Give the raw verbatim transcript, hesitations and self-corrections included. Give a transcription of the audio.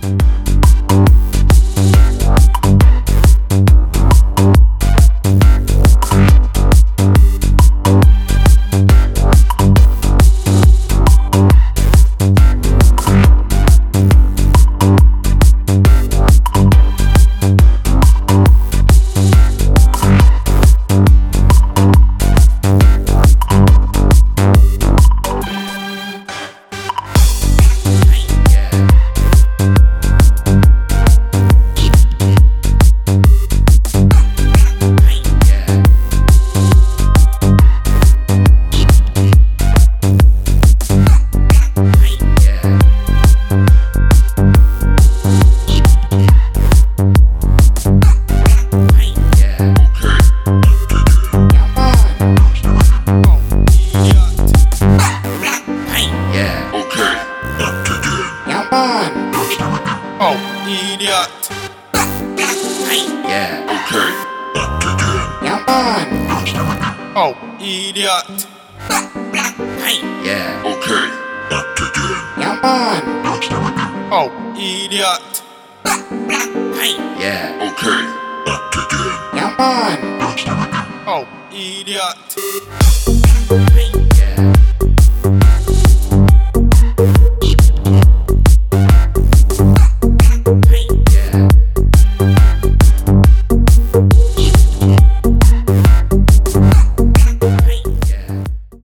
Oh, idiot. Yeah. Okay. Back again. Come on. Oh, idiot. Yeah. Okay. Back again. Come on. Oh, idiot. Yeah. Okay. Back again. Come on. Oh, idiot.